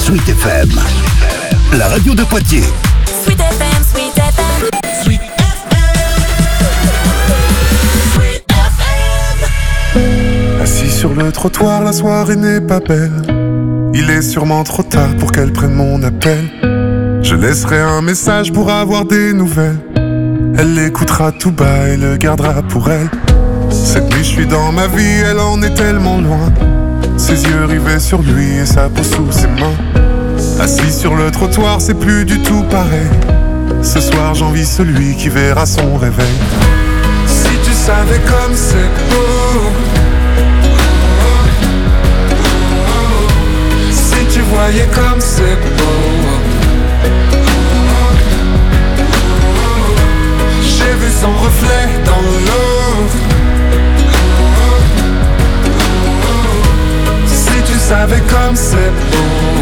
Sweet FM, la radio de Poitiers. Sweet FM, Sweet FM, Sweet FM. Assis sur le trottoir, la soirée n'est pas belle. Il est sûrement trop tard pour qu'elle prenne mon appel. Je laisserai un message pour avoir des nouvelles. Elle l'écoutera tout bas et le gardera pour elle. Cette nuit je suis dans ma vie, elle en est tellement loin. Ses yeux rivés sur lui et sa peau sous ses mains. Assis sur le trottoir, c'est plus du tout pareil. Ce soir j'envie celui qui verra son réveil. Si tu savais comme c'est beau, si tu voyais comme c'est beau. J'ai vu son reflet dans l'eau. Si tu savais comme c'est beau.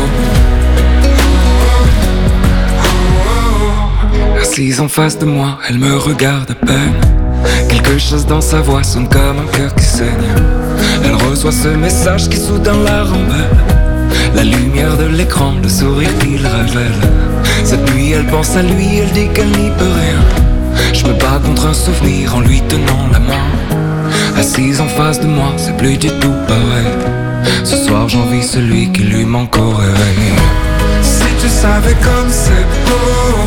Assise en face de moi, elle me regarde à peine. Quelque chose dans sa voix sonne comme un cœur qui saigne. Elle reçoit ce message qui soudain la rend belle. La lumière de l'écran, le sourire qu'il révèle. Cette nuit elle pense à lui, elle dit qu'elle n'y peut rien. Je me bats contre un souvenir en lui tenant la main. Assise en face de moi, c'est plus du tout pareil. Ce soir j'envie celui qui lui manque au réveil. Si tu savais comme c'est beau.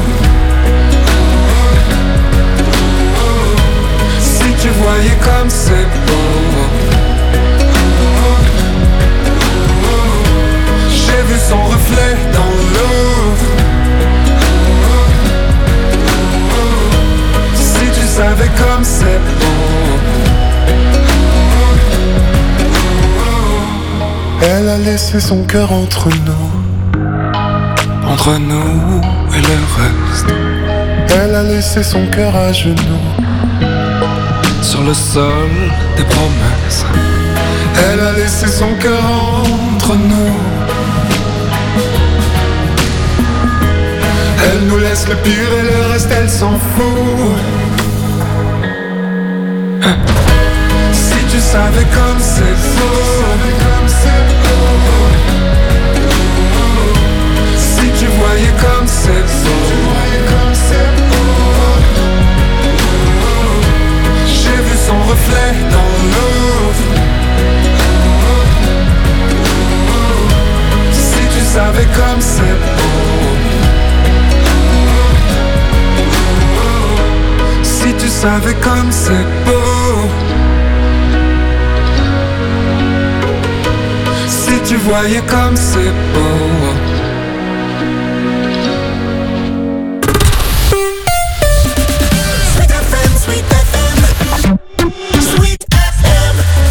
Si tu voyais comme c'est beau. J'ai vu son reflet dans l'eau. Si tu savais comme c'est beau. Elle a laissé son cœur entre nous. Entre nous et le reste. Elle a laissé son cœur à genoux. Sur le sol des promesses. Elle a laissé son cœur entre nous. Elle nous laisse le pire et le reste elle s'en fout. Si tu savais comme c'est beau. Si tu voyais comme c'est beau. J'ai vu son reflet dans l'eau. Si tu savais comme c'est beau. Si tu savais comme c'est beau. Si tu voyais comme c'est beau. Sweet FM, Sweet FM, Sweet FM.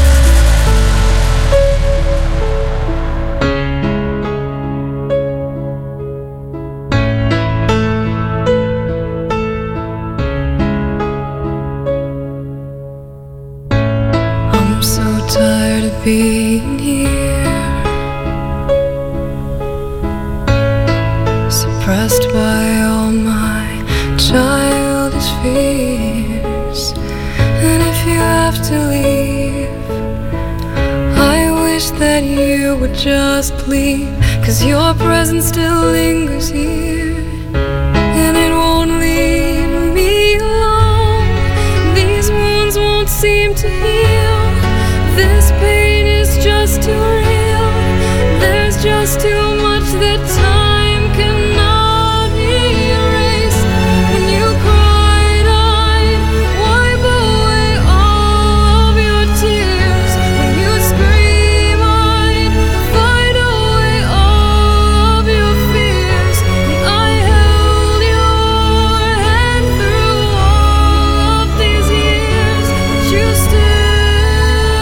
I'm so tired of being here, suppressed by all my childish fears. And if you have to leave, I wish that you would just leave, 'cause your presence still lingers here, and it won't leave me alone. These wounds won't seem to heal. This pain is just too real. There's just too much that time cannot erase. When you cried, I'd wipe away all of your tears. When you scream, I'd fight away all of your fears. And I held your hand through all of these years, but you still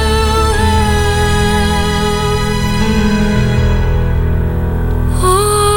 have all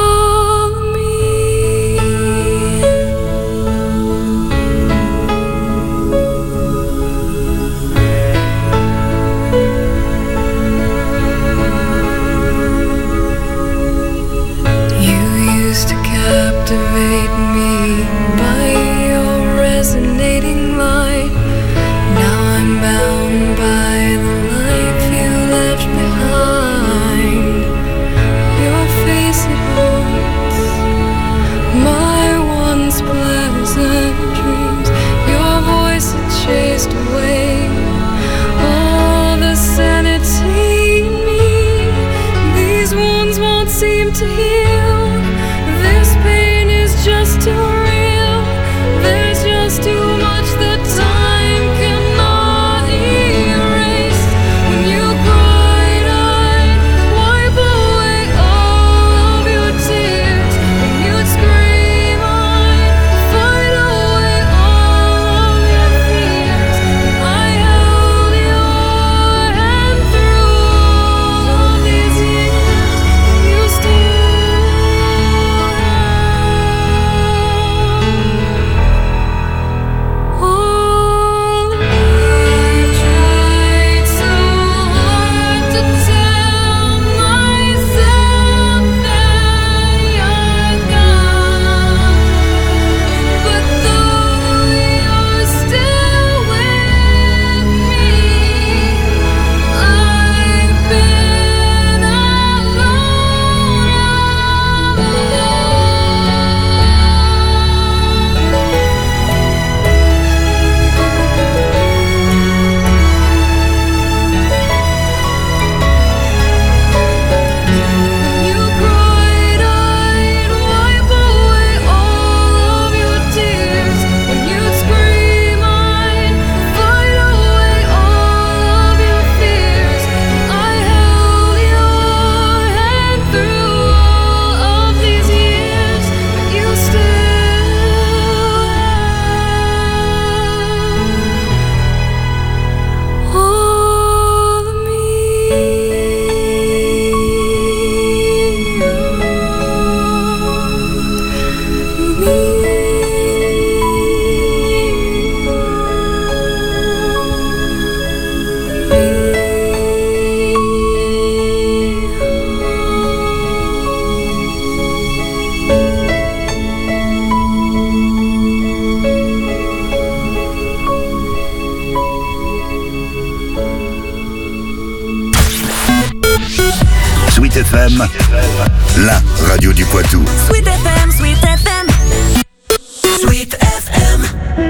Sweet FM, la radio du Poitou. Sweet FM, Sweet FM. Sweet FM.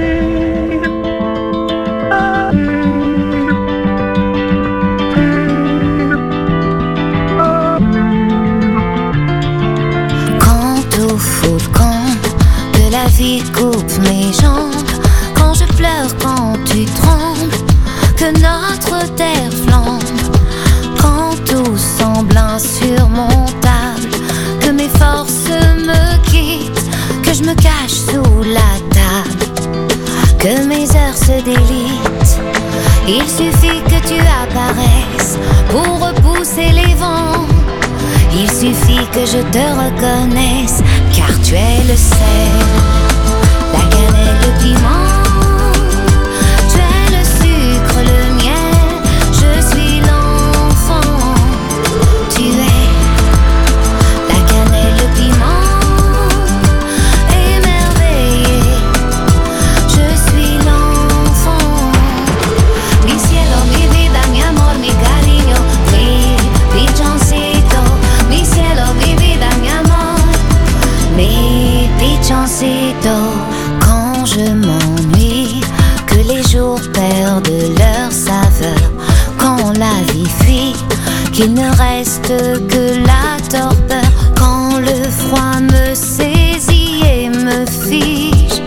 Quand au fond le camp de la vie coupe mes jambes, quand je pleure, quand tu trembles, que notre terre flambe, quand tout semble insurmontable, que mes forces me quittent, que je me cache sous la table, que mes heures se délitent. Il suffit que tu apparaisses pour repousser les vents. Il suffit que je te reconnaisse, car tu es le sel, la cannelle, le piment. Tu es le sucre, le miel, je suis l'enfant. Tu es la cannelle, le piment, émerveillé. Je suis l'enfant. Mi cielo, mi vida, mi amor, mi cariño, mi pichoncito. Mi cielo, mi vida, mi amor, mi pichoncito. Quand je m'ennuie, que les jours perdent leur saveur, quand la vie fuit, qu'il ne reste que la torpeur, quand le froid me saisit et me fige,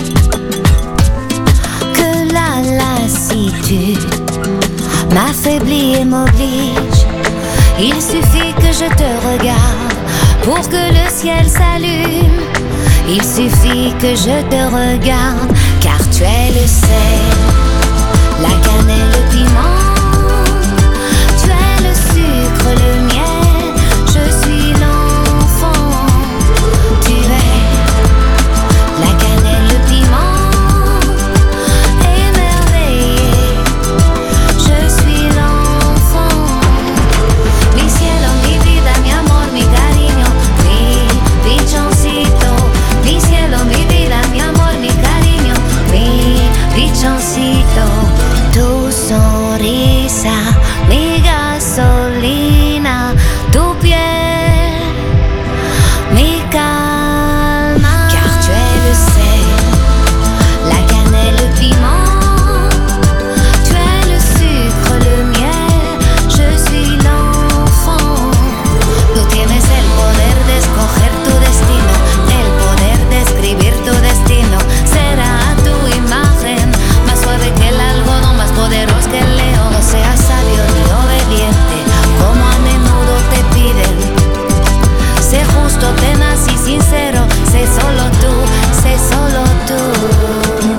que la lassitude m'affaiblit et m'oblige. Il suffit que je te regarde pour que le ciel s'allume. Il suffit que je te regarde, car tu es le sel, la cannelle, le piment. Tu es le sucre, le miel, je suis l'enfant. Tu es la cannelle, le piment, émerveillé. Je suis l'enfant. Mi cielo, mi vida, mi amor, mi cariño, mi pichoncito. Mi cielo, mi vida, mi amor, mi cariño, mi pichoncito. Tu sonrisa, mi gasolina, tu piel, mi calma. Car tu es le sel, la cannelle, le piment. Tu es le sucre, le miel, je suis l'enfant. Tú tienes el poder de escoger tu destino, el poder de escribir tu destino. Será tu imagen, más suave que el algodón, más poderoso que el león. No seas sabio ni obediente, como a menudo te piden. Sé justo, tenaz y sincero, sé solo tú, sé solo tú.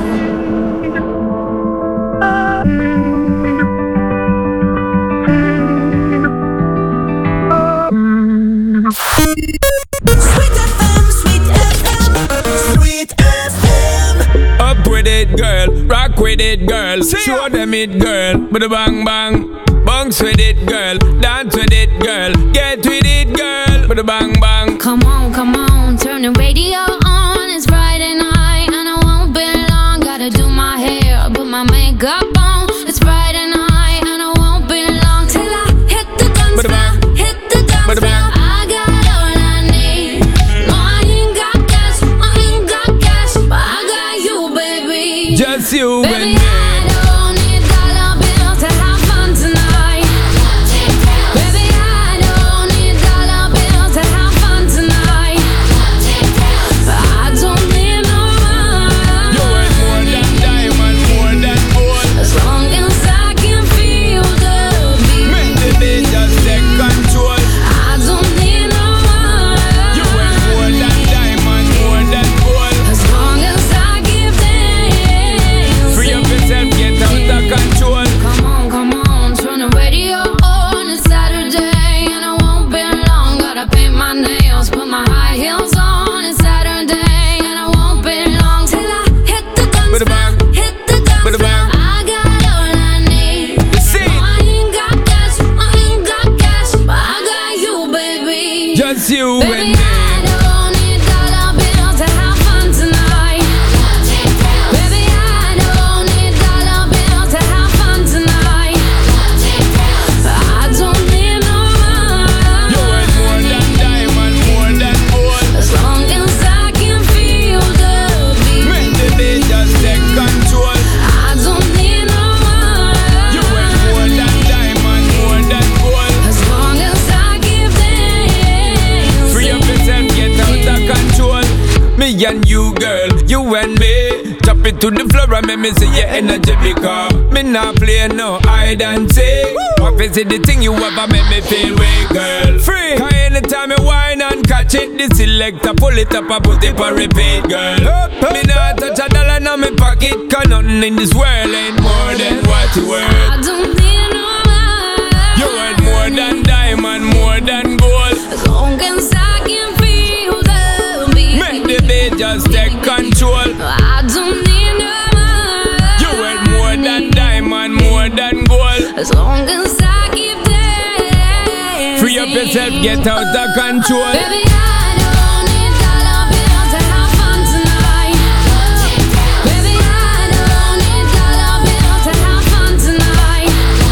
Sweet FM, Sweet FM. Sweet FM. Up with it, girl. Rock with it, girl. Show them it, girl. With a bang bang. Bounce with it, girl. Dance with it, girl. Get with it, girl. With a bang bang. Come on, turn the radio on. It's Friday night and I won't be long. Gotta do my hair, put my makeup on. It's Friday night and I won't be long till I hit the dance floor, hit the dance floor. I got all I need. No, I ain't got cash, but I got you, baby. Just you and Baby, me. I don't need dollar bills to have fun tonight. Baby, I don't need dollar bills to have fun tonight. I don't need no money. You worth more than diamond, more than gold. As long as I can feel the Make beat. the beat just take control. I don't need no money. You worth more than diamond, more than gold. As long as I give thanks. Free up yourself, get out of control. Come on, turn the radio on. It's Saturday and I won't be long. Gotta paint my nails, put my high heels on. It's Saturday and I won't be long till I hit the dance With a bang. floor, hit the dance With a floor. bang. I got all I need. See. No, I ain't got cash, but I got you, baby. Just you and Baby, me. I don't need dollar bills to have fun tonight. Baby, I don't need dollar bills to have fun tonight. I don't need no money. You worth and you, girl, you and me. Chop it to the floor and make me see your energy because me not play no hide and seek. What is it the thing you ever make me feel way, girl? Free. Cause anytime you whine and catch it, the selector pull it up and put it for repeat, girl. Me not touch a dollar in my pocket, cause nothing in this world ain't more than what you worth. I don't need no man. You worth more than diamond, more than gold. As long as I can feel the beat. Make the beat just take control. I don't need no man. You worth more than diamond, more than gold. As long as I keep dancing. Free up yourself, get out of control. Baby, I don't need dollar bills to have fun tonight. Baby, I don't need dollar bills to have fun tonight.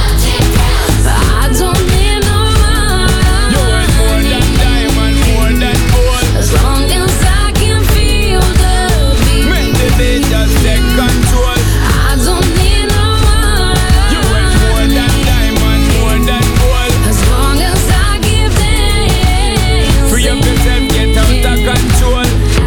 I don't need no man. You worth more than diamond, more than gold. As long as I can feel the beat. Make the beat just take control. I don't need no man. You worth more than diamond, more than gold. As long as I keep dancing. Free up yourself, get out of control.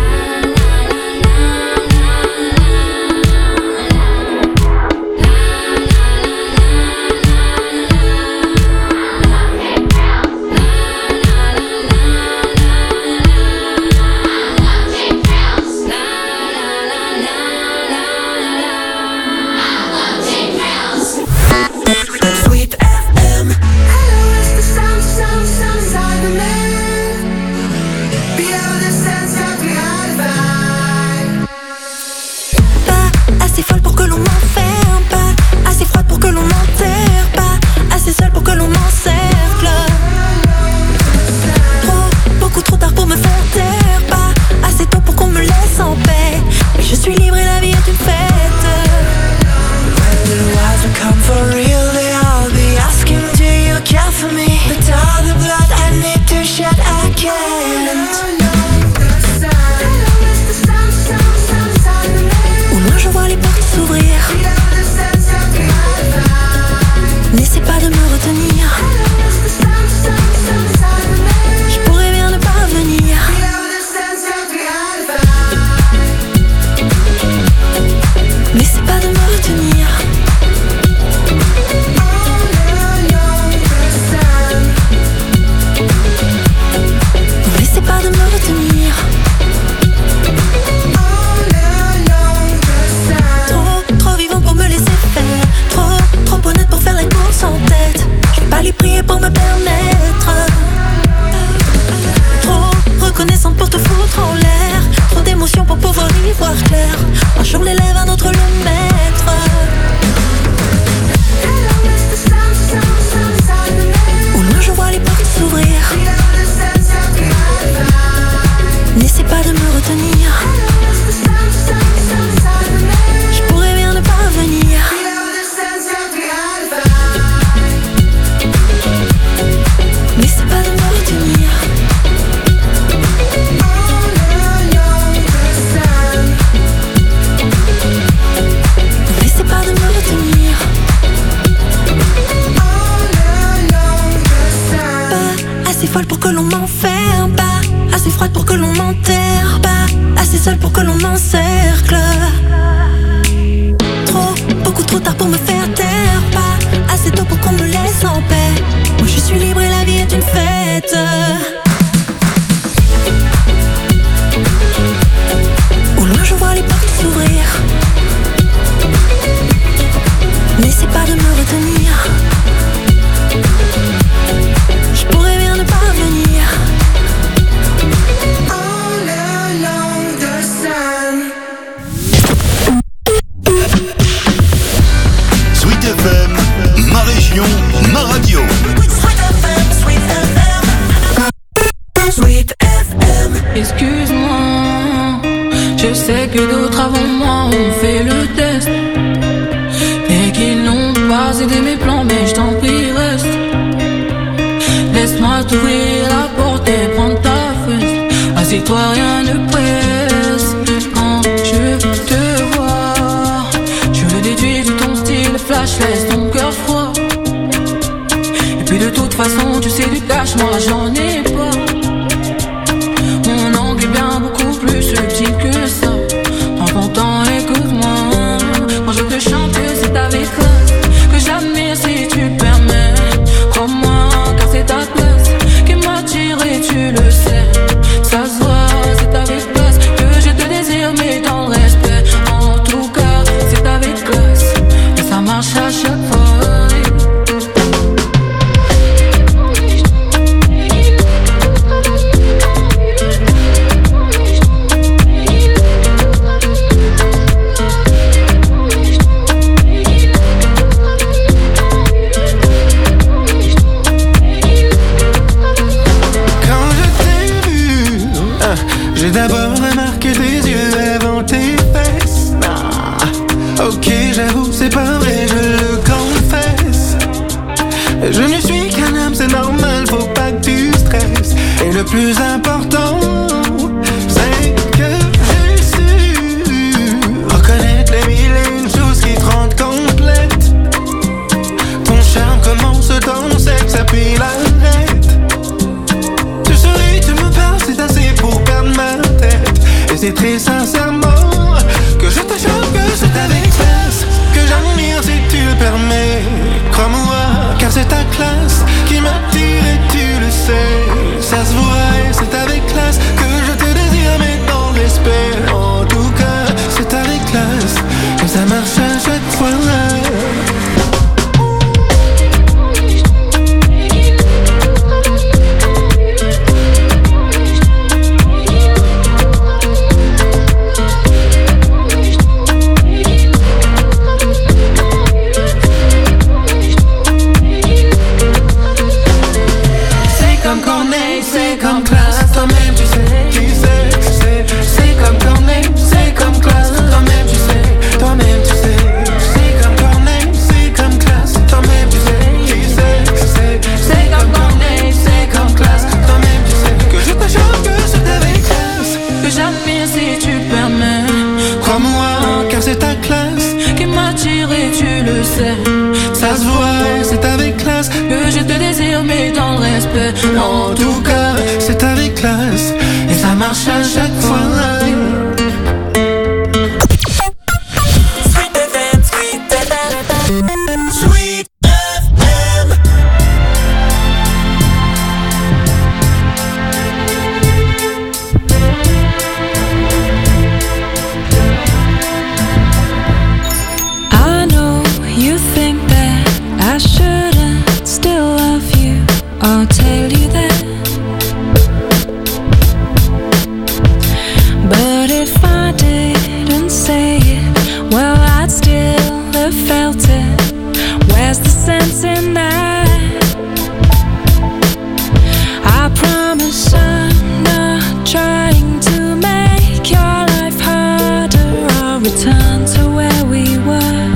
Sweet FM. Pas assez folle pour que l'on m'enferme, pas assez froide pour que l'on m'enterre, pas assez seule pour que l'on m'encercle. Trop, beaucoup trop tard pour me faire taire, pas assez tôt pour qu'on me laisse en paix. Mais je suis libre et la vie est une fête. When the wise will come for real, they all be asking, do you care for me? But all the blood I need to shed, I can't. Au loin je vois les portes s'ouvrir. N'essaie pas de me retenir. Je pourrais bien ne pas venir. N'essaie pas de me retenir. N'essaie pas de me retenir. Trop vivant pour me laisser faire. Trop honnête pour faire la course en tête. Je vais pas lui prier pour me permettre. Trop reconnaissante pour te foutre en l'air. Trop d'émotions pour pouvoir y voir clair. Un jour l'élève, un autre le maître. Au loin je vois les portes s'ouvrir. N'essaie pas de me retenir. Je pourrais bien ne pas venir. N'essaie pas de me retenir. N'essaie pas de me retenir. Pas assez folle pour que l'on m'enferme, pas assez froide pour que l'on m'enterre, pas assez seule pour que l'on m'encercle. Beaucoup trop tard pour me faire taire, pas assez tôt pour qu'on me laisse en paix. Moi je suis libre et la vie est une fête. Au loin je vois les portes s'ouvrir. N'essaie pas de me retenir. Je pourrais bien ne pas venir. Sweet FM, ma région, ma radio. Sweet FM. Excuse-moi, je sais que d'autres avant moi ont fait le test et qu'ils n'ont pas aidé mes plans, mais je t'en prie reste. Laisse-moi t'ouvrir la porte et prendre ta fesse. Assieds-toi, rien ne presse. Quand je te vois, je le déduis de ton style flash, laisse ton cœur froid. Et puis de toute façon, tu sais du cash, moi j'en ai pas. Mon angle est bien beaucoup plus subtil que Et le plus important, c'est que j'ai su reconnaître les mille et une choses qui te rendent complète. Ton charme commence dans sexe et puis l'arrête. Tu souris, tu me parles, c'est assez pour perdre ma tête. Et c'est très sincèrement que je te jure que c'est avec classe que j'admire si tu le permets. Crois-moi, car c'est ta classe qui m'attire et tu le sais. Ça se voit et c'est avec classe que je te désire, mais dans le respect. En tout cas, c'est avec classe que ça marche à chaque fois. C'est comme classe, toi-même tu sais, tu sais. C'est comme Corneille, c'est comme classe, toi-même tu sais, toi-même tu sais. C'est comme Corneille, c'est comme classe, toi-même tu sais. C'est comme Corneille, c'est comme classe, toi-même tu sais. Que je te jure que c'est avec classe que j'admire si tu le permets. Crois-moi, car c'est ta classe qui m'attire et tu le sais. Ça se voit, c'est avec classe que je te désire, mais dans le respect. En tout cas, c'est avec classe et ça marche à chaque fois. Sweet FM, Sweet FM, Sweet FM. I know you think that I shouldn't still love you. I'll tell you that. But if I didn't say it, well, I'd still have felt it. Where's the sense in that? I promise I'm not trying to make your life harder. I'll return to where we were.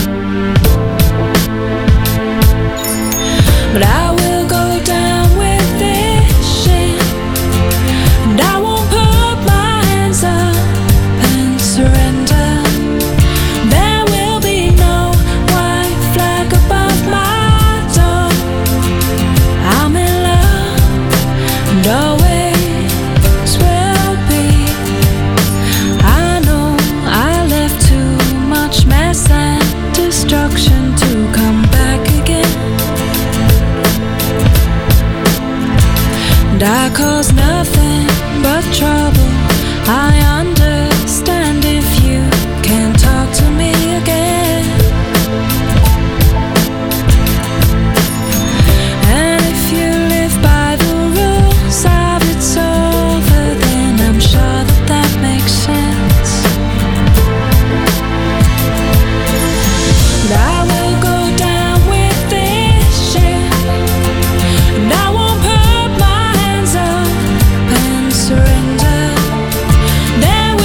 But I will go down with this shit, and I won't put my hands up and surrender. There will be no white flag above my door. I'm in love and always will be. I know I left too much mess and destruction to come back again. And I cause nothing but trouble. I understand if you can't talk to me again. And if you live by the rules of it's over, then I'm sure that that makes sense. But I will go down with this shit, and I won't put my hands up and surrender. There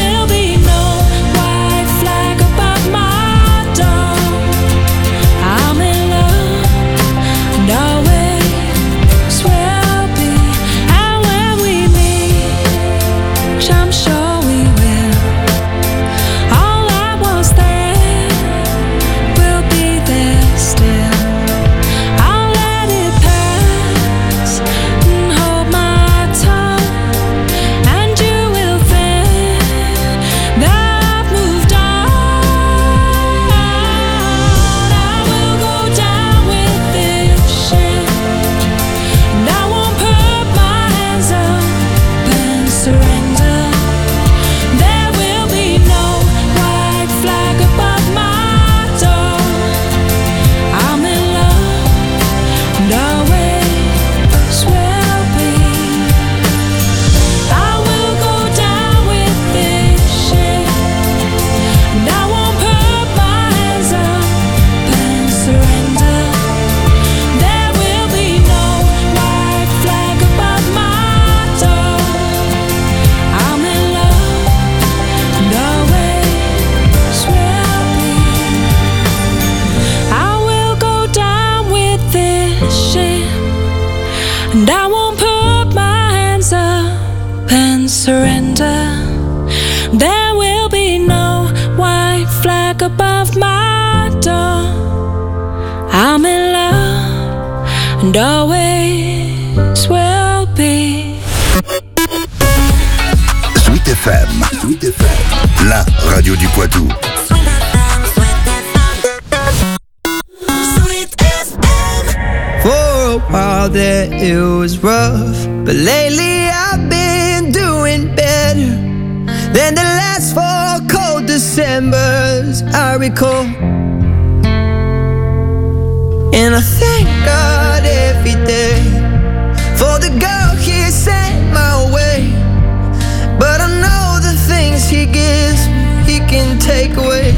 surrender. There will be no white flag above my door. I'm in love and always will be. Sweet FM, la radio du Poitou. For a while there it was rough, but lately I've been doing better than the last 4 cold Decembers I recall. And I thank God every day for the girl He sent my way. But I know the things He gives me, He can take away.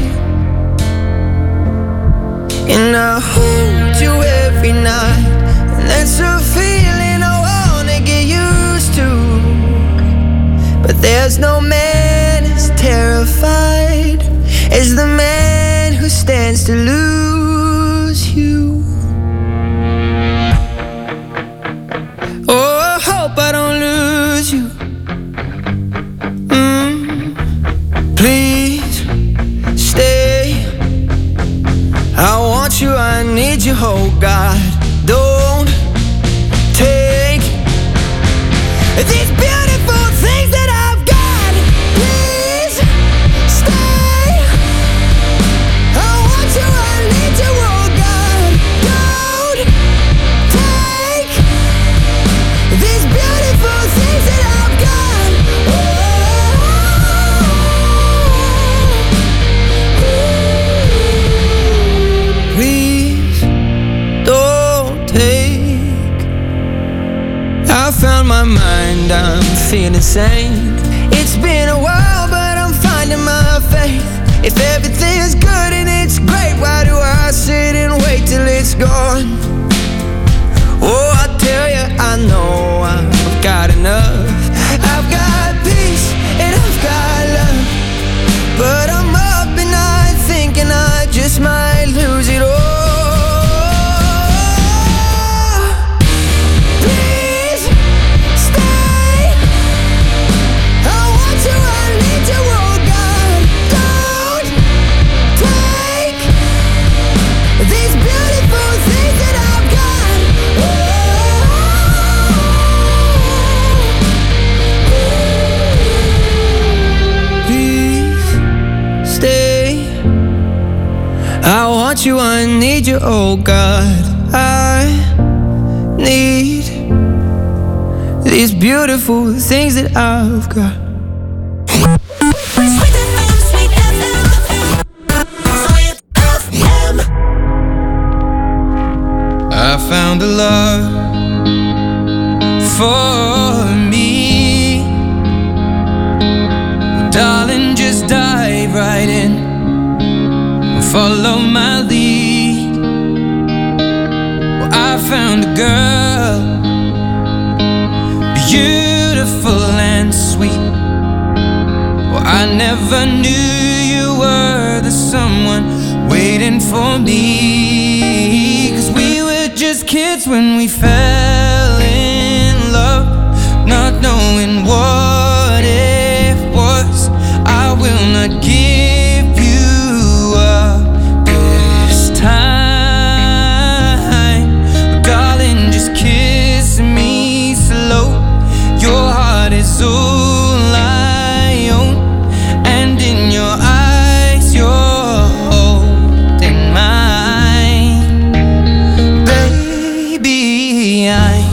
And I hold you every night, and that's a feeling I wanna get used to. But there's no man as terrified as the man who stands to lose you. Oh, I hope I don't lose you. Please stay. I want you, I need you, oh God. Don't take these beautiful things that I've got. Please stay. I want you, I need you, oh God. Don't take these beautiful things that I've got. Please don't take. I found my mind, I'm feeling sane. It's been a while, but I'm finding my faith. If everything's good and it's great, why do I sit and wait till it's gone? Oh, I tell you, I know I've got enough. I've got peace and I've got love, but I'm up at night thinking I just might lose it all. Please stay. I want you, I need you, oh God. Don't take these beautiful things that I've got. Please stay. I want you, I need you, oh God. I need these beautiful things that I've got. I found a love for me. Well, darling, just dive right in. Follow my lead. Well, I found a girl, beautiful and sweet. Well, I never knew you were the someone waiting for me. 'Cause we were just kids when we fell in love, not knowing what it was. I will not give you up this time, darling, just kiss me slow. Your heart is all I own, and in your eyes you're holding mine. Baby, I'm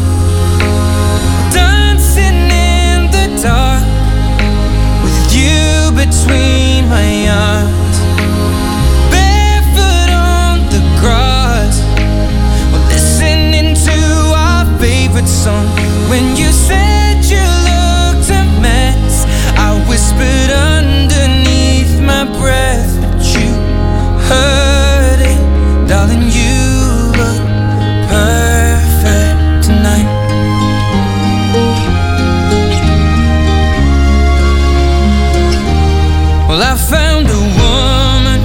dancing in the dark with you between my arms, barefoot on the grass. We're listening to our favorite song. When you said you looked a mess, I whispered underneath my breath, but you heard it. Darling, you look perfect tonight. Well, I found a woman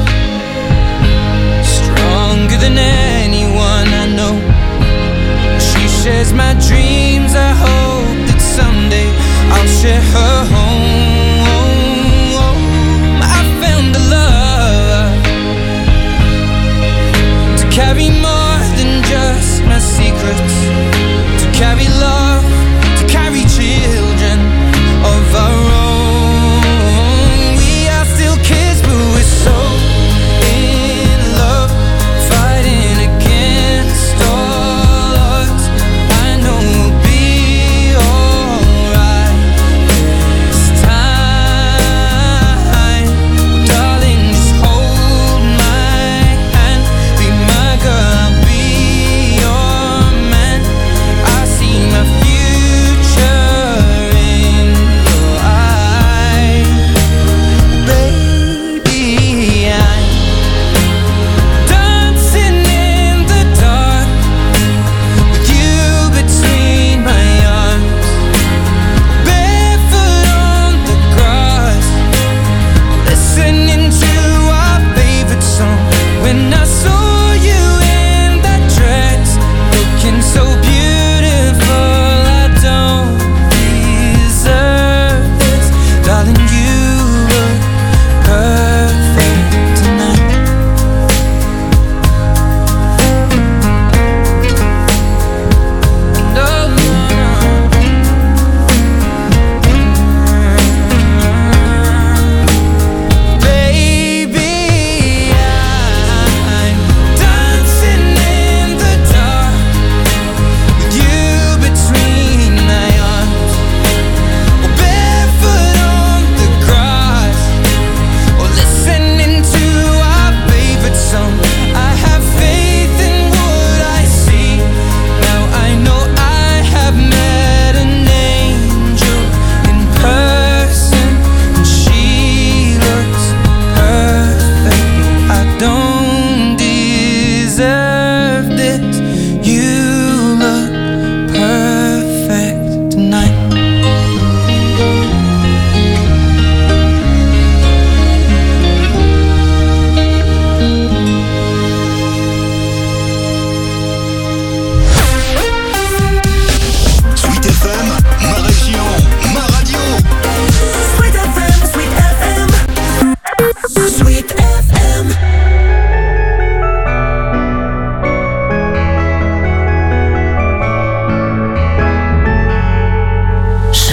stronger than anyone I know. She shares my dreams. I hope that someday I'll share her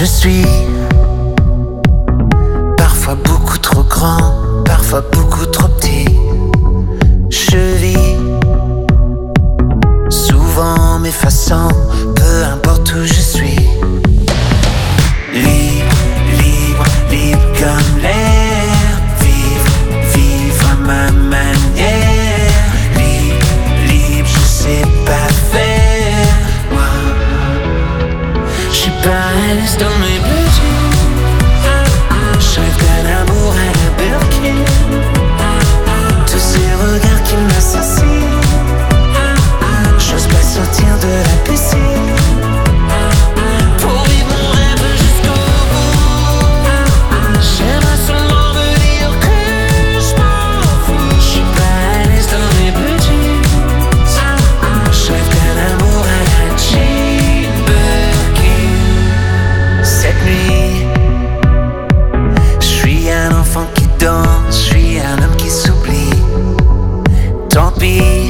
je suis. Parfois beaucoup trop grand, parfois beaucoup trop petit. Je vis souvent m'effaçant, peu importe où je suis. Libre, libre, libre comme l'air. Vivre, vivre à ma manière. Libre, libre, je sais pas faire. Moi, je suis pas à l'aise dans mes bleu jeans. Je rêve d'un amour à la Birkin. Tous ces regards qui m'assassinent. J'ose pas sortir de la piscine. Pour vivre mon rêve jusqu'au bout. J'aimerais seulement me dire que je m'en fous. Je suis pas à l'aise dans mes bleus jeans. Je rêve d'un amour à la Jane Birkin. Cette nuit, je suis un enfant qui danse. Je suis un homme qui s'oublie. Tant pis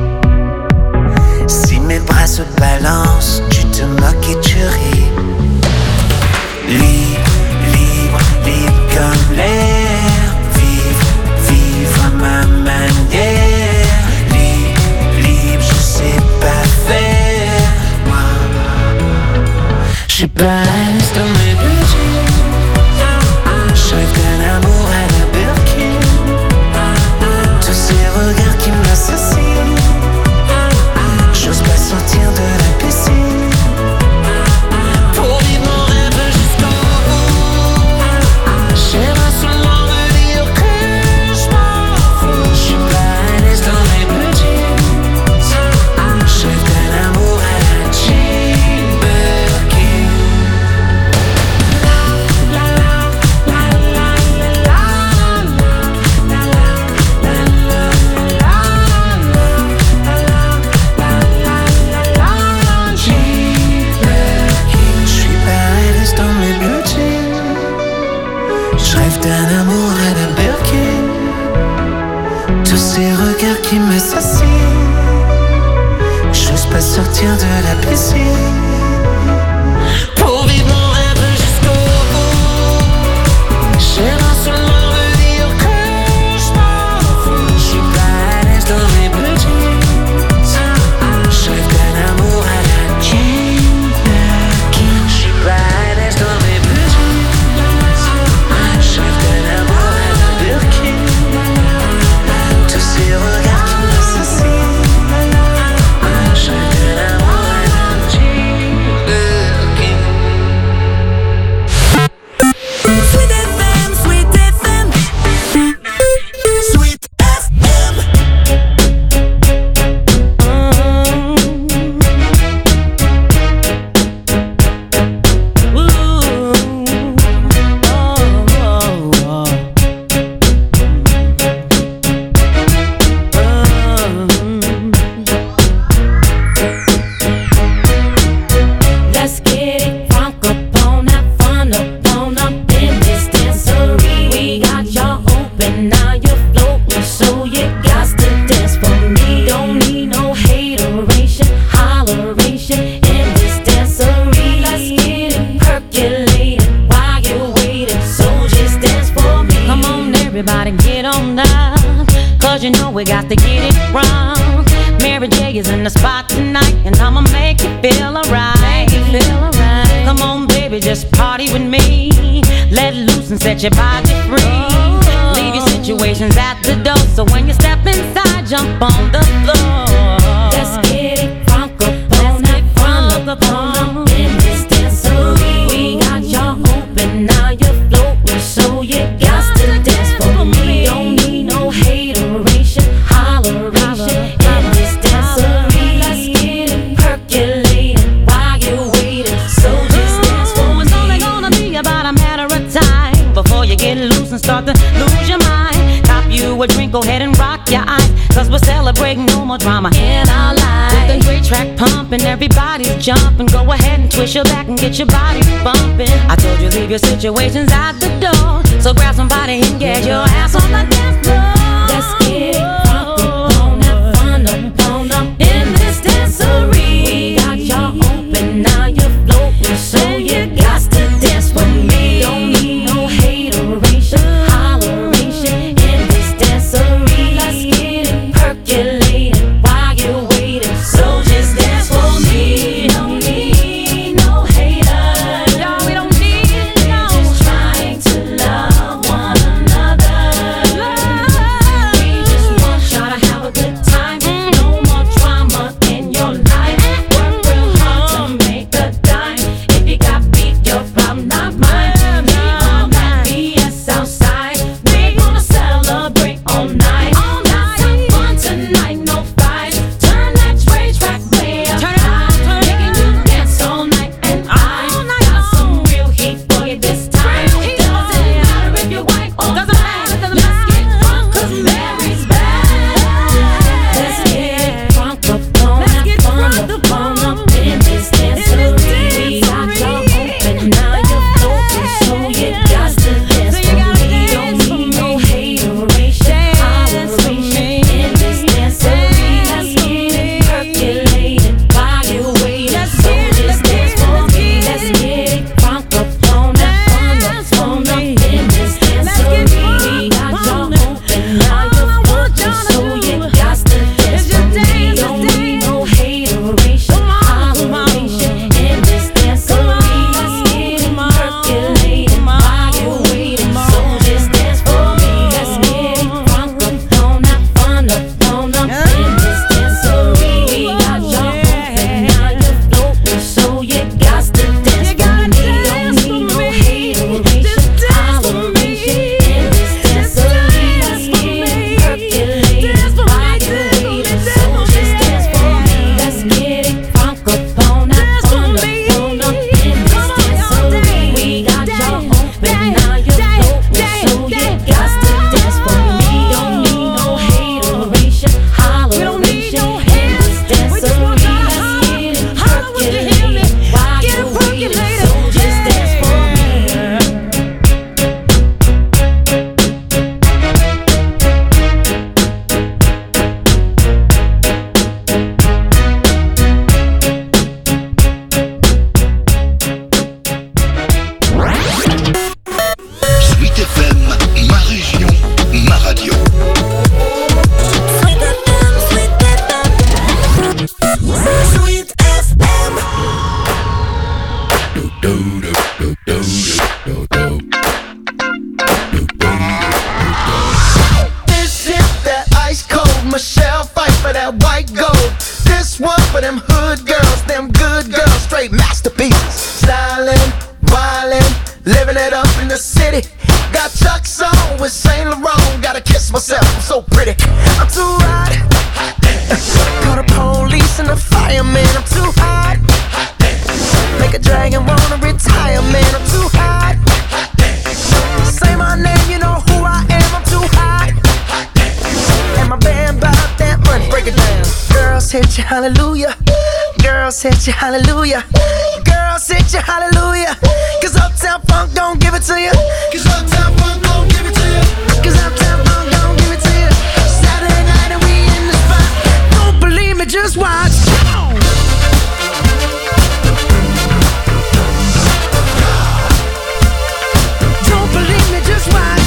si mes bras se balancent, tu te moques et tu ris. Libre, libre, libre comme l'air. Vivre, vivre à ma manière. Libre, libre, je sais pas faire. Moi, je suis pas à l'aise dans mes bleus jeans. Je rêve d'un amour à la Birkin. Tous ces regards qui m'assassinent. J'ose pas sortir de la piscine. Pour vivre mon rêve jusqu'au bout. J'aimerais seulement me dire que je m'en fous. Je suis pas à l'aise dans mes bleus jeans. Je rêve d'un amour à la Jane Birkin. Je rêve d'un amour à la Birkin. Tous ces regards qui m'assassinent. J'ose pas sortir de la piscine. Pour vivre mon rêve jusqu'au bout. J'aimerais seulement me dire que je m'en fous. Je suis pas à l'aise dans mes bleus jeans. Je rêve d'un amour à la Jane Birkin. Je suis pas à l'aise dans mes bleus jeans. Je rêve d'un amour à la Birkin. Tous ces regards qui m'assassinent. Je rêve d'un amour à la Jane Birkin. Sweet FM, Sweet FM, Sweet FM. Let's get it crunk up on that fun up in this dancery. We got y'all open, now you're floating, so you got to dance for me. Don't need no hateration, holleration in this dancery. Let's get it percolating while you're waiting, so just dance for me. Come on, everybody, get on up, cause you know we got to get it wrong. Mary J is in the spot tonight, and I'ma make you feel alright. Come on, baby, just party with me. Let loose and set your body free. Leave your situations at the door, so when you step inside, jump on the floor. Let's get it crunk up on that fun up in this dancery. We got y'all open, now you're floating, so you got to dance for me. Don't need no hateration, holleration in this dancery. Let's get it percolating while you're waiting, so just dance for me. It's only gonna be about a matter of time before you get loose and start to lose your mind. Cop you a drink, go ahead and rock your eyes, cause we're celebrating no more drama in our lives. With a great track pumping, everybody's jumping. Go ahead and twist your back and get your body bumping. I told you leave your situations at the door, so grab somebody and get your ass on the dance floor. Let's get it crunk up on that fun up in this dancery. We got y'all open, now you're floating, so you got to dance. This hit that ice cold Michelle fight for that white gold. This one for them hood girls, them good girls, straight masterpieces. Stylin', wildin', living it up in the city. Got Chuck's on with Saint Laurent. Gotta kiss myself, I'm so pretty. I'm too hot. Call the police and the fireman. I'm too hot. Make a dragon wanna retire, man. I'm too hot. Say my name, you know who I am. I'm too hot. And my band bought that money. Break it down. Girls hit you, hallelujah. Girls hit you, hallelujah. Girls hit you, hallelujah. Cause Uptown Funk don't give it to you. Cause Uptown Funk don't give it to you. Cause Uptown Funk don't give it to you. Saturday night and we in the spot. Don't believe me, just watch. Don't believe me, just watch.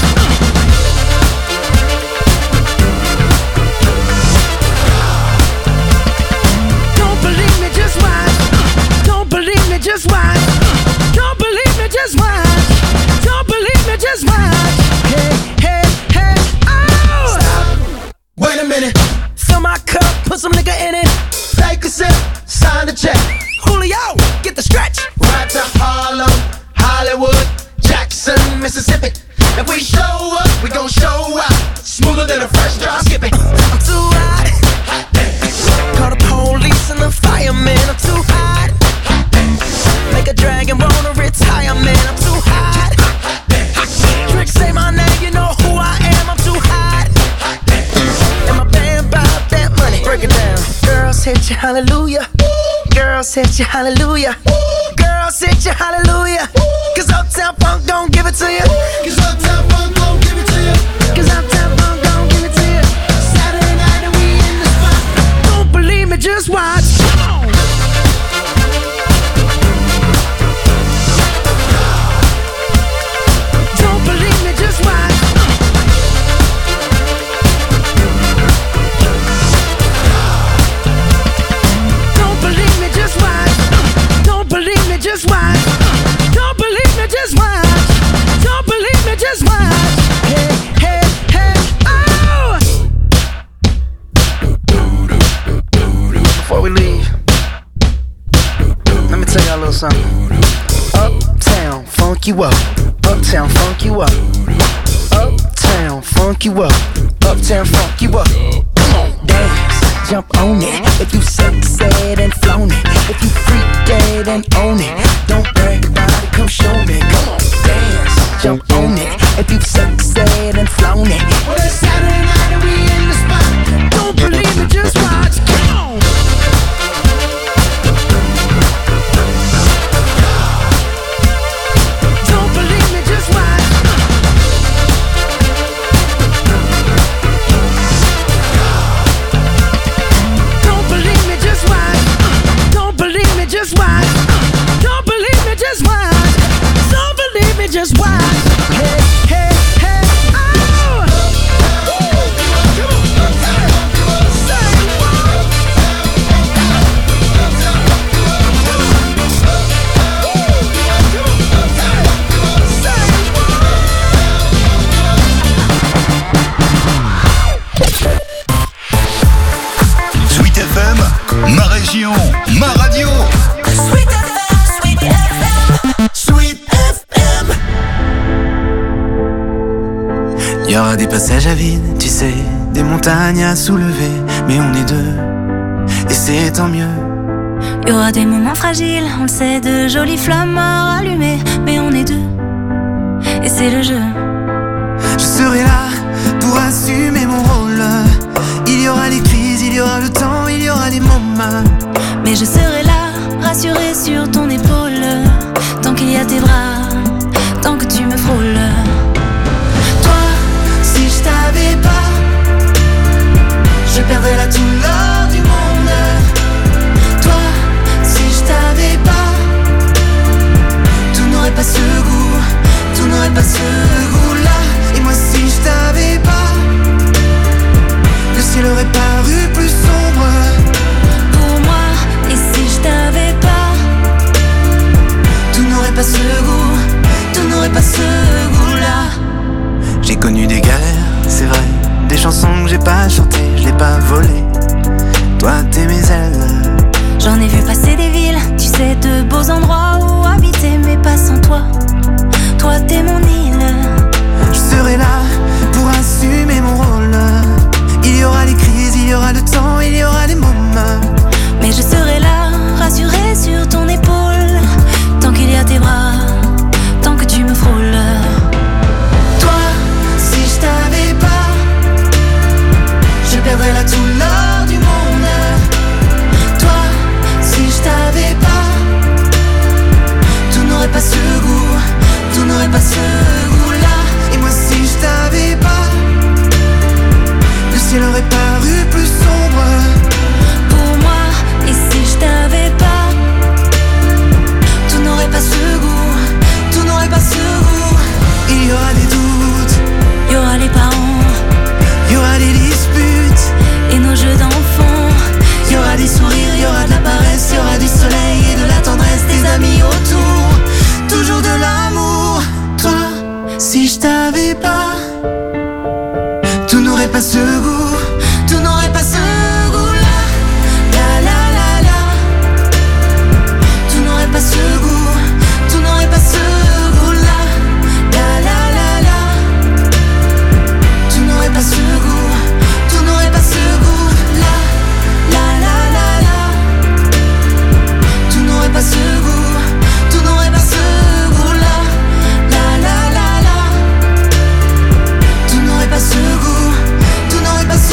Don't believe me, just watch. Don't believe me, just watch. Don't believe me, just watch. Don't believe me, just watch. Hey, hey, hey, oh! Stop. Wait a minute. Fill my cup, put some nigga in it. Take a sip, sign the check. Julio, get the stretch. Right to Harlem, Hollywood, Jackson, Mississippi. If we show up, we gon' show out. Smoother than a fresh drop skipping. I'm too hot. Call the police and the fireman. I'm too hot. Make a dragon wanna retire, man. I'm too hot. Trick, say my name, you know who I am. I'm too hot. And my band bought that money. Break it down. Girls hit you, hallelujah. Girls hit you, hallelujah. Girls hit you, hallelujah. Cause Uptown Funk don't give it to you. Cause Uptown Funk don't give it to you. Cause Uptown Funk don't give it to you. Saturday night and we in the spot. Don't believe me, just watch. Don't believe me, just watch. Don't believe me, just watch. Don't believe me, just watch. Don't believe me, just watch. Don't believe me, just watch. Hey, hey, hey, oh! Before we leave, let me tell y'all a little something. Uptown, funk you up. Uptown, funk you up. Uptown, funk you up. Uptown, funk you up. Come on, dance, jump on it. If you succeed and flown it. If you freak dead and own it. Don't brag about it, come show me. Come on, dance, jump on it. If you succeed and flown it. Well, it's Saturday night and we in the spot. Don't believe me, just watch. Come on. Don't believe me, just watch. Don't believe me, just watch. Don't believe me, just watch. Don't believe me, just watch. Don't believe me, just watch. Hey, hey, hey, oh! Sweet FM, ma région, ma radio. Sweet FM, Sweet FM, Sweet FM. Il y aura des passages à vide, tu sais, des montagnes à soulever, mais on est deux, et c'est tant mieux. Il y aura des moments fragiles, on le sait, de jolies flammes à rallumer, mais on est deux, et c'est le jeu. Je serai là pour assumer mon rôle. Il y aura les crises, il y aura le temps, il y aura les moments. Mais je serai là, rassurée sur ton épaule, tant qu'il y a tes bras, tant que tu me frôles. Toi, si je t'avais pas, je perdrais la douleur du monde. Toi, si je t'avais pas, tout n'aurait pas ce goût, tout n'aurait pas ce goût-là. Et moi, si je t'avais pas, le ciel aurait paru plus sombre pour moi. Et si je t'avais pas, tout n'aurait pas ce goût, tout n'aurait pas ce goût-là. J'ai connu des galères, c'est vrai, des chansons que j'ai pas chantées, je l'ai pas volé. Toi t'es mes ailes. J'en ai vu passer des villes, tu sais, de beaux endroits où habiter, mais pas sans toi. Toi t'es mon île. Je serai là pour assumer mon rôle. Il y aura les crises, il y aura le temps, il y aura les moments. Mais je serai là, rassurée sur ton épaule. Tant qu'il y a tes bras, tant que tu me frôles. Toi, si je t'avais pas, je perdrais là tout l'or du monde. Toi, si je t'avais pas, tout n'aurait pas ce goût, tout n'aurait pas ce goût-là. Et moi si je t'avais pas, le ciel aurait paru plus sombre pour moi. Et si je t'avais pas, tout n'aurait pas ce goût, tout n'aurait pas ce goût. Il y aura des doutes, il y aura les parents, il y aura des disputes et nos jeux d'enfants. Il y aura des sourires, il y aura de la paresse, il y aura du soleil et de la tendresse, des amis autour, toujours de l'amour. Toi, si je t'avais pas, tout n'aurait pas ce goût, tout n'aurait pas ce goût-là. La la la la, tout n'aurait pas ce goût, tout n'aurait pas ce goût-là. La la la la, tout n'aurait pas ce goût, tout n'aurait pas ce goût-là. La la la la, tout n'aurait pas ce goût, tout n'aurait pas ce goût-là. La la la la, tout n'aurait pas ce goût, tout n'aurait pas ce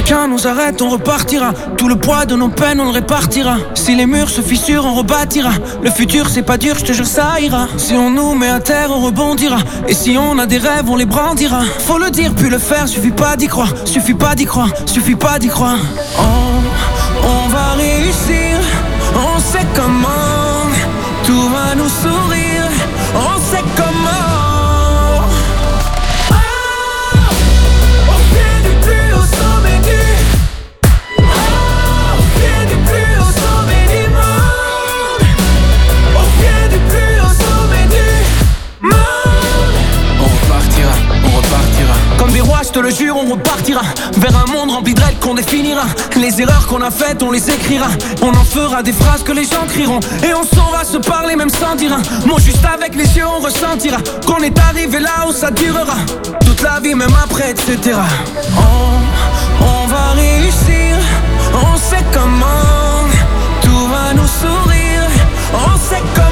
qu'aucun nous arrête, on repartira. Tout le poids de nos peines, on le répartira. Si les murs se fissurent, on rebâtira. Le futur c'est pas dur, je te jure ça ira. Si on nous met à terre, on rebondira. Et si on a des rêves, on les brandira. Faut le dire puis le faire, suffit pas d'y croire. Suffit pas d'y croire, suffit pas d'y croire. On va réussir, on sait comment. Tout va nous sourire, on sait comment. Comme des rois, je te le jure, on repartira vers un monde rempli de règles qu'on définira. Les erreurs qu'on a faites, on les écrira. On en fera des phrases que les gens crieront. Et on saura se parler même sans dire un mot. Juste avec les yeux, on ressentira qu'on est arrivé là où ça durera toute la vie, même après, etc. On va réussir, on sait comment. Tout va nous sourire, on sait comment.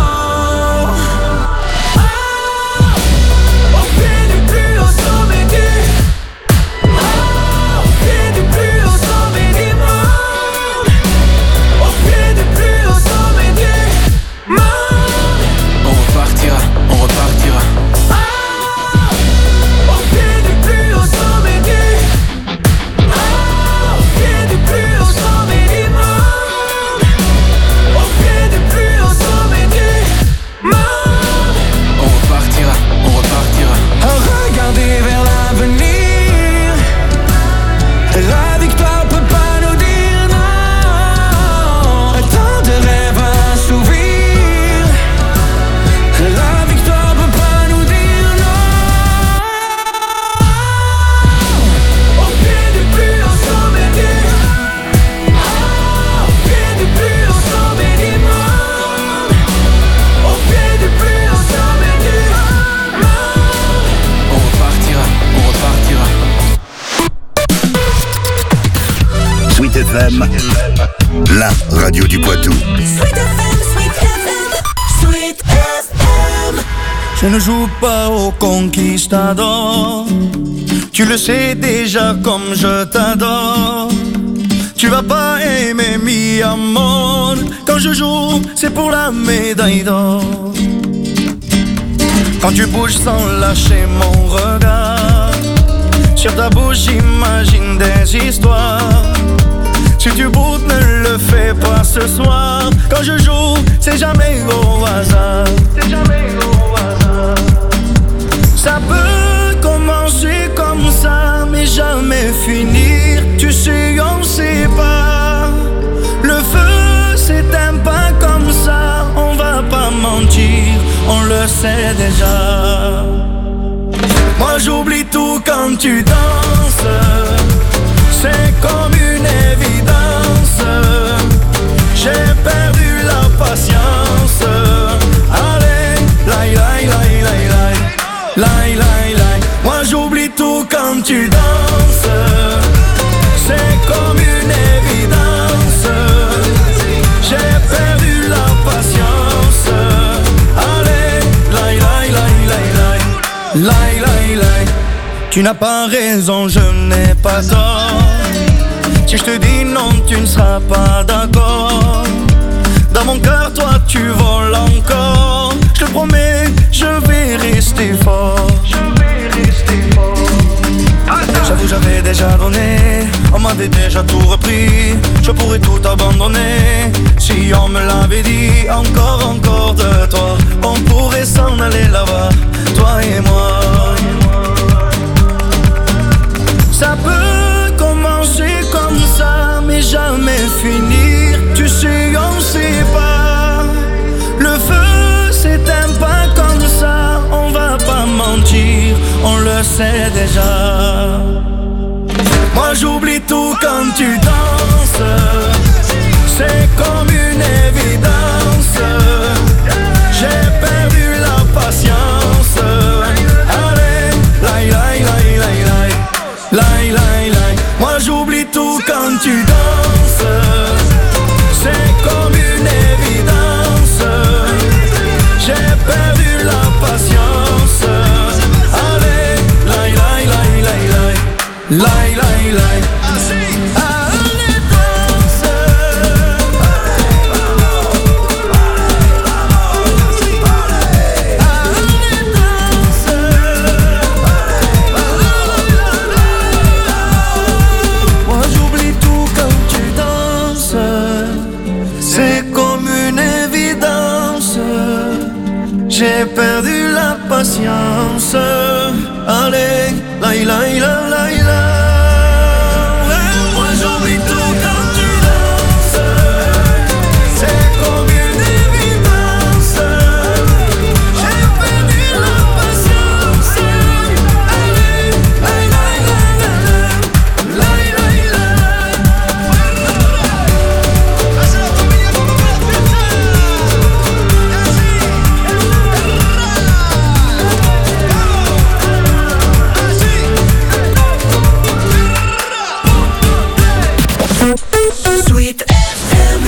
FM, la radio du Poitou. Sweet FM, Sweet FM, Sweet FM. Je ne joue pas au conquistador. Tu le sais déjà comme je t'adore. Tu vas pas aimer mi amor. Quand je joue, c'est pour la médaille d'or. Quand tu bouges sans lâcher mon regard, sur ta bouche j'imagine des histoires. Si tu boutes, ne le fais pas ce soir. Quand je joue, c'est jamais au hasard. C'est jamais au hasard. Ça peut commencer comme ça, mais jamais finir. Tu sais, on sait pas. Le feu s'éteint pas comme ça. On va pas mentir, on le sait déjà. Moi j'oublie tout quand tu danses. C'est comme une évidence. J'ai perdu la patience. Allez, laï, laï, laï, laï, laï, laï, laï, laï. Moi j'oublie tout quand tu danses. C'est comme une évidence. J'ai perdu la patience. Allez, laï, laï, laï, laï, laï, laï, laï, laï. Tu n'as pas raison, je n'ai pas tort. Si je te dis non, tu ne seras pas d'accord. Dans mon cœur, toi, tu voles encore. Je te promets, je vais rester fort. Je vais rester fort. J'avoue, j'avais déjà donné. On m'avait déjà tout repris. Je pourrais tout abandonner si on me l'avait dit. Encore, encore de toi. On pourrait s'en aller là-bas, toi et moi. Ça peut commencer comme ça, mais jamais finir. Tu sais, on sait pas. Le feu s'éteint pas comme ça. On va pas mentir, on le sait déjà. Moi j'oublie tout quand tu danses. C'est comme une évidence. J'ai perdu la patience. Allez, laï, laï, laï, laï, laï. Laï, laï, laï. Moi j'oublie tout quand tu danses. C'est comme une évidence. J'ai perdu la patience. Allez, laï, laï, laï, laï, laï, laï, laï, laï. J'ai perdu la patience. Allez, laïla, laïla, laïla. Moi j'oublie tout quand tu danses. C'est comme une évidence. J'ai perdu la patience. Allez, laïla, laïla, laïla, laïla. Sweet FM.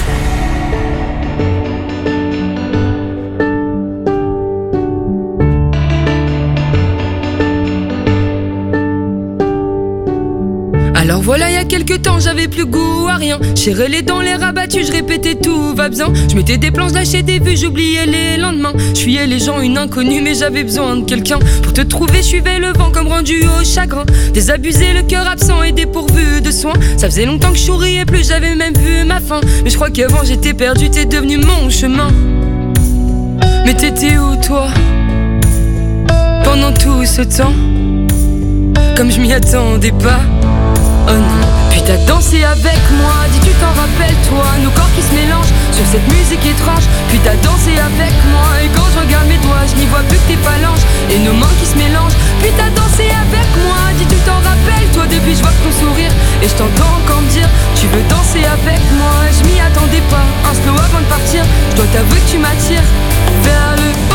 Alors voilà, il y a quelques temps, j'avais plus goût à rien. J'ai les dents, les rabattus, je répétais tout va bien. Je mettais des planches, lâchais des vues, j'oubliais les lendemains. Je fuyais les gens, une inconnue, mais j'avais besoin de quelqu'un. Pour te trouver, je suivais le vent comme rendu au chagrin. Désabusé, le cœur absent et dépourvu de soins. Ça faisait longtemps que je souriais plus, j'avais même vu ma fin. Mais je crois qu'avant j'étais perdu, t'es devenu mon chemin. Mais t'étais où toi pendant tout ce temps? Comme je m'y attendais pas. Oh non. Puis t'as dansé avec moi, dis tu t'en rappelles toi, nos corps qui se mélangent sur cette musique étrange. Puis t'as dansé avec moi, et quand je regarde mes doigts, je n'y vois plus que tes phalanges et nos mains qui se mélangent. Puis t'as dansé avec moi, dis tu t'en rappelles toi, depuis je vois ton sourire et je t'entends encore me dire tu veux danser avec moi. Je m'y attendais pas, un slow avant de partir, je dois t'avouer que tu m'attires vers le haut.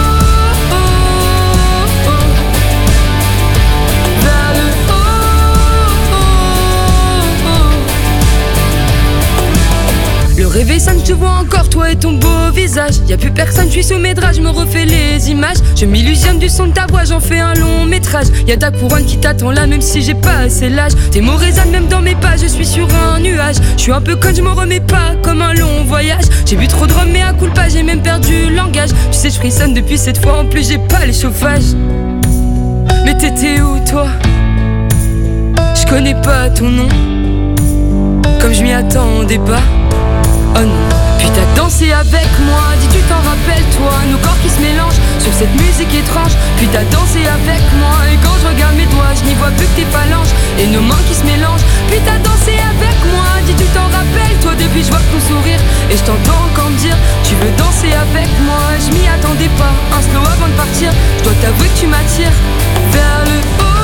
Le réveil sonne, je te vois encore, toi et ton beau visage. Y'a plus personne, je suis sous mes draps, je me refais les images. Je m'illusionne du son de ta voix, j'en fais un long métrage. Y'a ta couronne qui t'attend là, même si j'ai pas assez l'âge. Tes mots résonnent même dans mes pas, je suis sur un nuage. Je suis un peu conne, je m'en remets pas, comme un long voyage. J'ai bu trop de rhum, mais à coup pas, j'ai même perdu le langage. Tu sais, je frissonne depuis cette fois, en plus j'ai pas les chauffages. Mais t'étais où toi? Je connais pas ton nom, comme je m'y attendais pas. Oh non. Puis t'as dansé avec moi, dis tu t'en rappelles toi, nos corps qui se mélangent sur cette musique étrange. Puis t'as dansé avec moi, et quand je regarde mes doigts, je n'y vois plus que tes phalanges et nos mains qui se mélangent. Puis t'as dansé avec moi, dis tu t'en rappelles toi, depuis je vois ton sourire et je t'entends encore me dire tu veux danser avec moi. Je m'y attendais pas, un slow avant de partir, je dois t'avouer que tu m'attires vers le haut.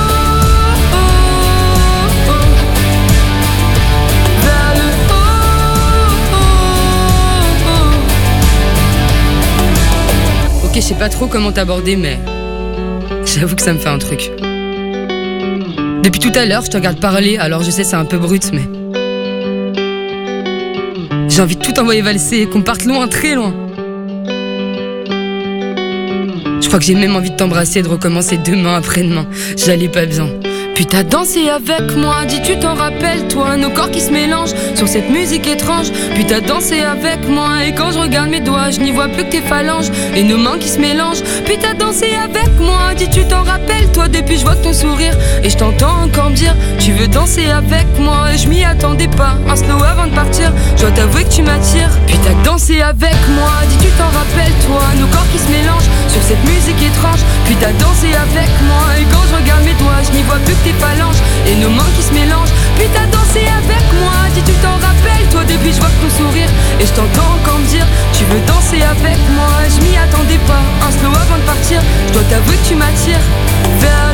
Ok, je sais pas trop comment t'aborder, mais j'avoue que ça me fait un truc. Depuis tout à l'heure, je te regarde parler, alors je sais c'est un peu brut, mais j'ai envie de tout envoyer valser et qu'on parte loin, très loin. Je crois que j'ai même envie de t'embrasser et de recommencer demain après-demain. J'allais pas bien. Puis t'as dansé avec moi, dis tu t'en rappelles toi, nos corps qui se mélangent sur cette musique étrange. Puis t'as dansé avec moi, et quand je regarde mes doigts, je n'y vois plus que tes phalanges et nos mains qui se mélangent. Puis t'as dansé avec moi, dis tu t'en rappelles toi, depuis je vois ton sourire et je t'entends encore me dire tu veux danser avec moi. Et je m'y attendais pas, un slow avant de partir, je dois t'avouer que tu m'attires. Puis t'as dansé avec moi, dis tu t'en rappelles toi, nos corps qui se mélangent sur cette musique étrange. Puis t'as dansé avec moi, et quand je regarde mes doigts, je n'y vois plus que tes phalanges et nos mains qui se mélangent. Puis t'as dansé avec moi, dis tu t'en rappelles toi, depuis je vois ton sourire et je t'entends encore me dire tu veux danser avec moi. Je m'y attendais pas, un slow avant de partir, je dois t'avouer que tu m'attires vers